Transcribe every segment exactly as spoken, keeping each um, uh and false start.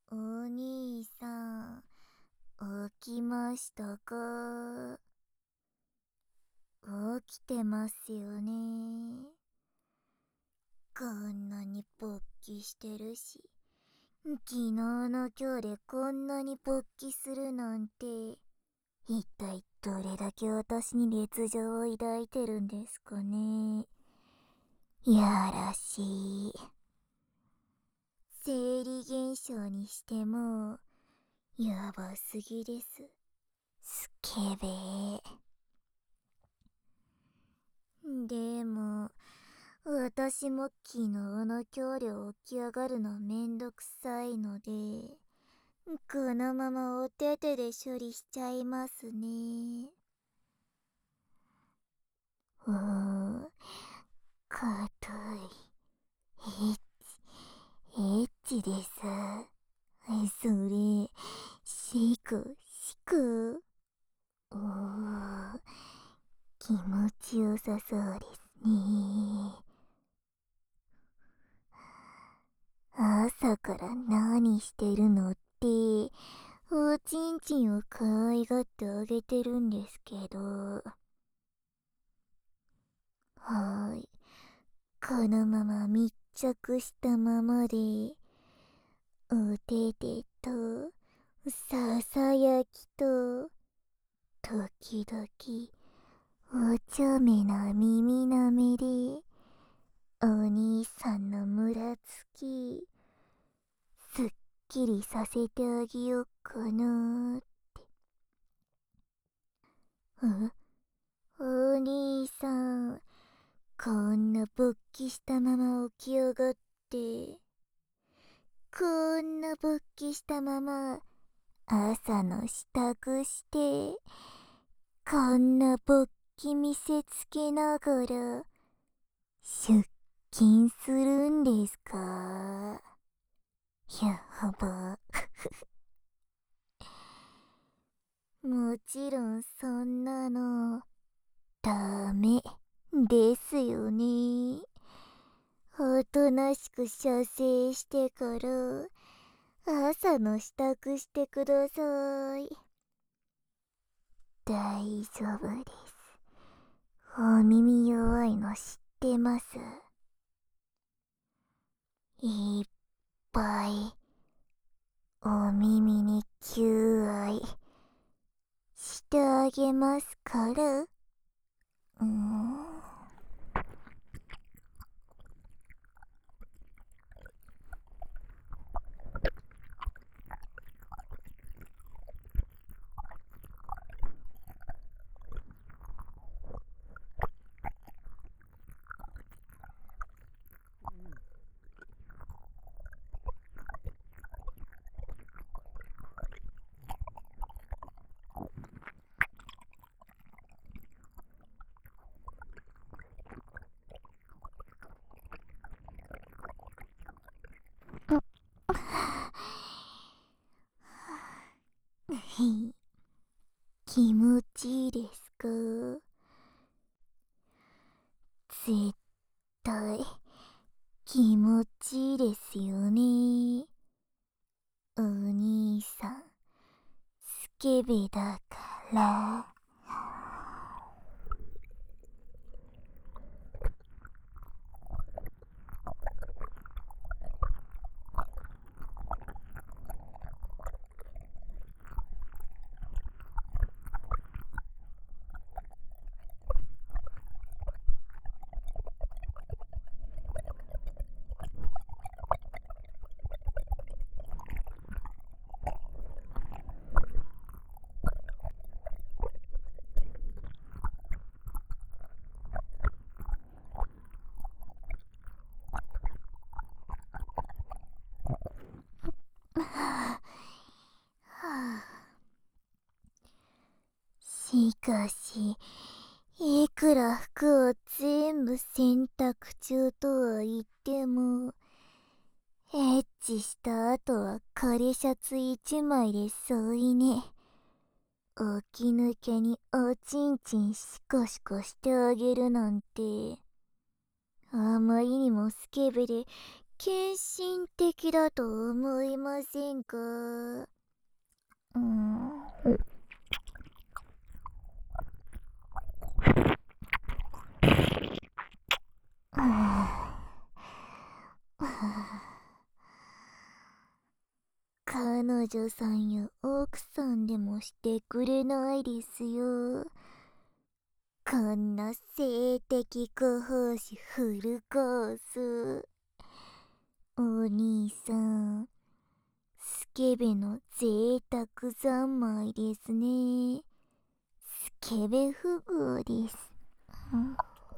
お兄さん、起きましたか？起きてますよね。こんなに勃起してるし、昨日の今日でこんなに勃起するなんて、一体どれだけ私に烈情を抱いてるんですかね。やらしい。生理現象にしても、やばすぎです。スケベー。でも、私も昨日の今日で起き上がるのめんどくさいので、このままお手手で処理しちゃいますね。おー、かたい。エッチ、エッチです。それ、シク、シク。おー、気持ちよさそうですね。朝から何してるのって、おちんちんを可愛がってあげてるんですけど。はーい。このまま密着したままで、お手手と、ささやきと、時々、お茶目な耳なめで、お兄さんのムラつき、すっきりさせてあげようかなーって。ん？お兄さん、こんな勃起したまま起き上がって、こんな勃起したまま朝の支度して、こんな勃起見せつけながら出勤するんですか？やば。もちろんそんなのダメですよね。おとなしく射精してから朝の支度してください。大丈夫です。お耳弱いの知ってます。いっぱいお耳に求愛してあげますから。うーん。気持ちいいですか？絶対気持ちいいですよね。お兄さん、スケベだから。しかし、いくら服を全部洗濯中とは言っても、エッチした後は枯シャツ一枚で添い寝。起き抜けにおちんちんシコシコしてあげるなんて、あまりにもスケベで献身的だと思いませんか？うーん。彼女さんや奥さんでもしてくれないですよ。こんな性的ご奉仕フルコース。お兄さん、スケベの贅沢三昧ですね。スケベ富豪です。うん。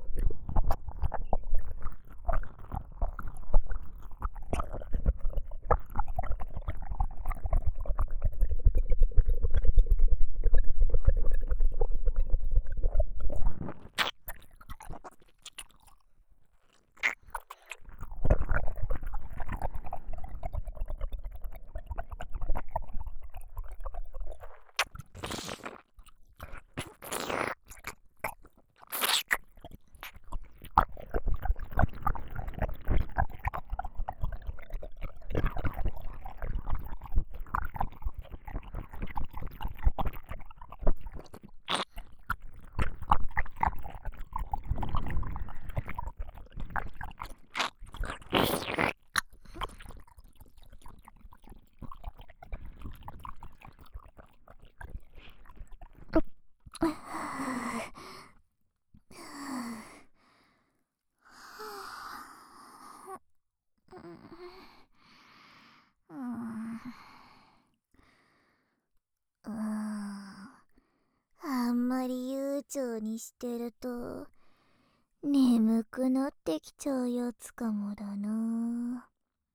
あんまり悠長にしてると眠くなってきちゃうやつかもだな。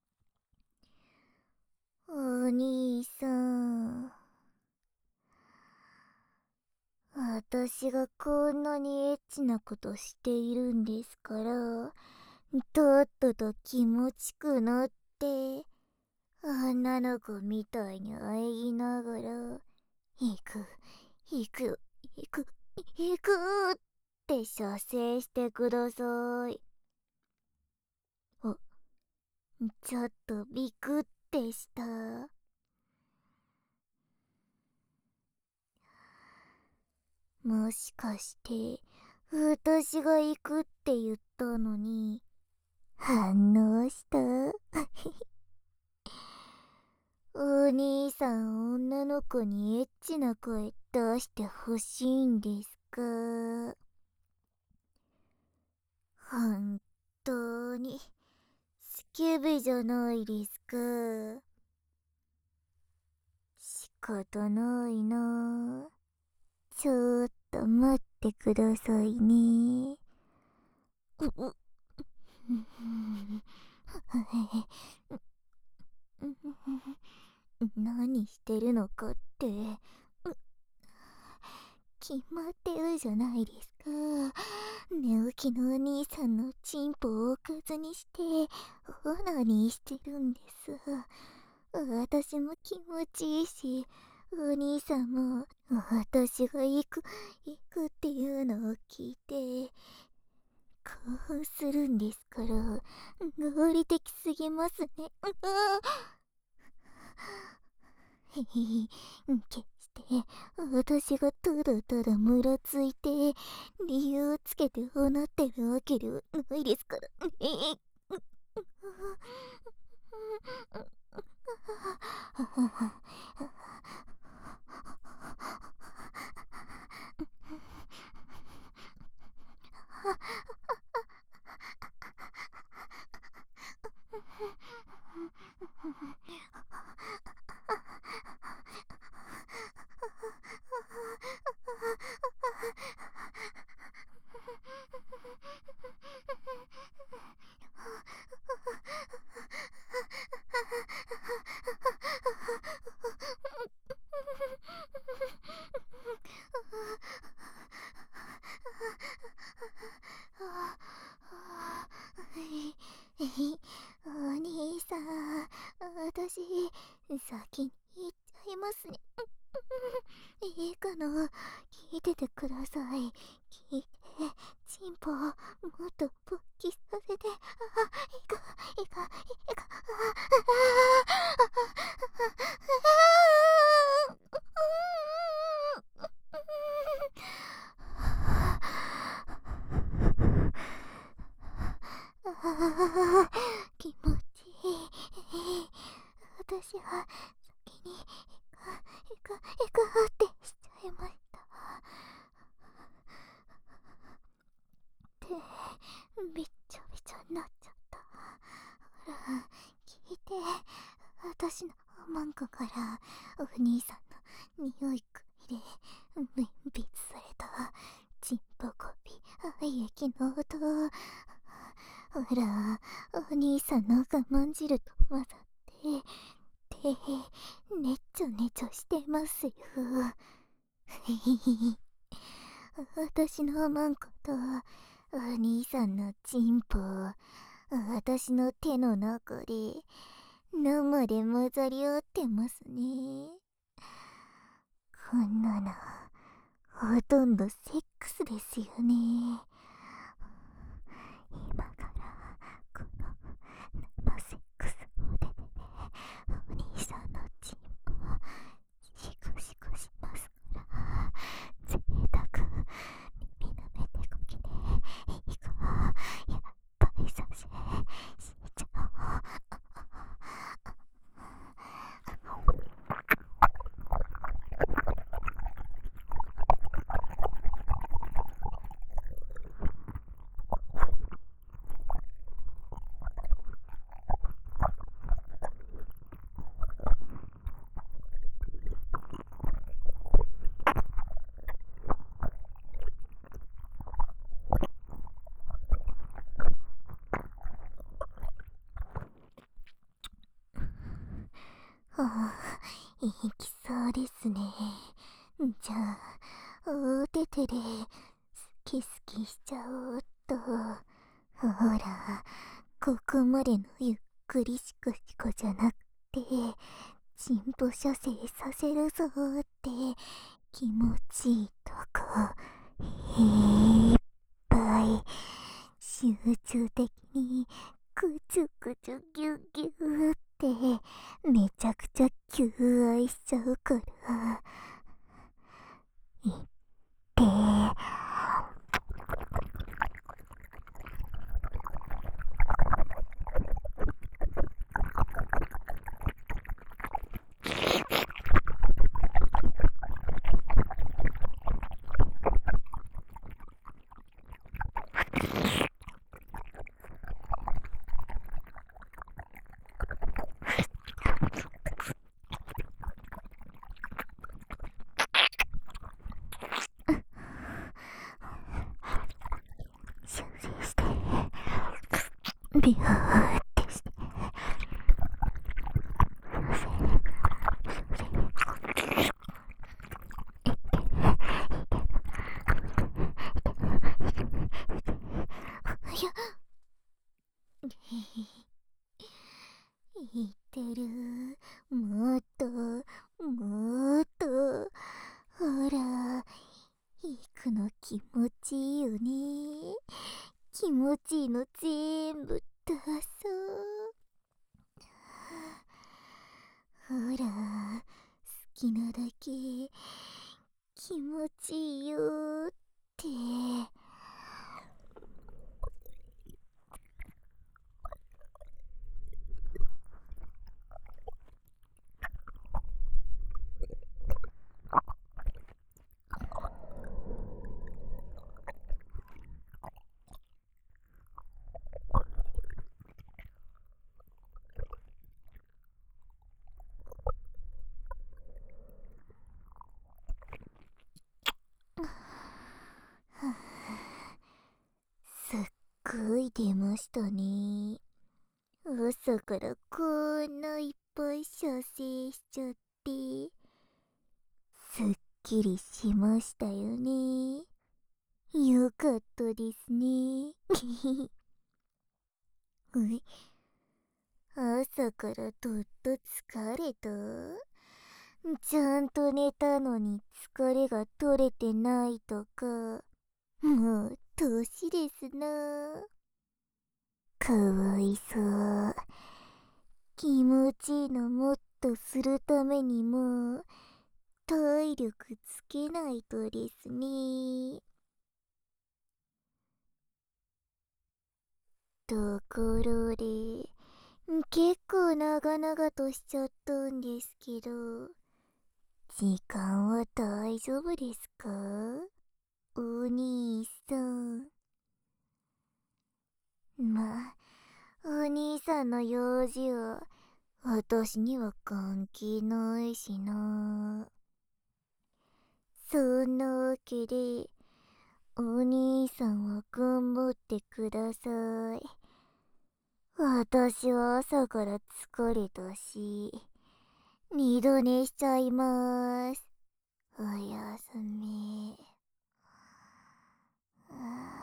お兄さん、私がこんなにエッチなことしているんですから、とっとと気持ちくなって、女の子みたいに喘ぎながら、行く、行く、行く、行くって射精してください。お、ちょっとビクってした。もしかして、私が行くって言ったのに、反応した？お兄さん、女の子にエッチな声出してほしいんですか？本当に、スケベじゃないですか。仕方ないな。ちょっと待ってくださいね。うう何してるのかって、決まってるじゃないですか。寝起きのお兄さんのチンポをおかずにしてオナニーしてるんです。私も気持ちいいし、お兄さんも私が行く行くっていうのを聞いて興奮するんですから、合理的すぎますね。へへへ、決して私がただただムラついて理由つけておなってるわけではないですからね。お兄さん、私先に行っちゃいますね。いいかな、聞いててください。聞いて、チンポをもっと勃起させて、あ、行くいか、いか、ああ、気持ちいい。私は先にいか、いか、いかってしちゃいました。手、びっちょびちょになっちゃった。ほら、聞いて。私のマンコからお兄さんの匂い嗅いで分泌されたチンポコピ愛液の音。ほら、お兄さんの我慢汁と混ざって手ねちょねちょしてますよ。私のマンコとお兄さんのチンポ私の手の中で生で混ざり合ってますね。こんなのほとんどセックスですよね。今からこの生セックスを手でお兄さんのチンポシコシコしますから、ぜいたく耳の目手こきでいいか、やっぱりさせしちゃおう。はあ、いきそうですね。じゃあ、お手手でスキスキしちゃおうっと。ほら、ここまでのゆっくりしこしこじゃなくて、チンポ射精させるぞーって気持ちいいとこ、いっぱい集中的にくちゅくちゅぎゅぎゅーってめちゃくちゃ求愛しちゃうから、いって修正してビューってしていや言ってる。もっともっとほら、行くの気持ちいいよね。気持ちいいの全部出そう。ほら、好きなだけ気持ちいいよって。すっごい出ましたね。朝からこんないっぱい射精しちゃって、すっきりしましたよね。よかったですね。うい、朝からどっと疲れた。ちゃんと寝たのに疲れが取れてないとか、もう年ですな。 かわいそう。気持ちいいのもっとするためにも体力つけないとですね。ところで、結構長々としちゃったんですけど、時間は大丈夫ですか？お兄さん。まあ、お兄さんの用事は私には関係ないしな。そんなわけで、お兄さんは頑張ってください。私は朝から疲れたし、二度寝しちゃいます。おやすみ。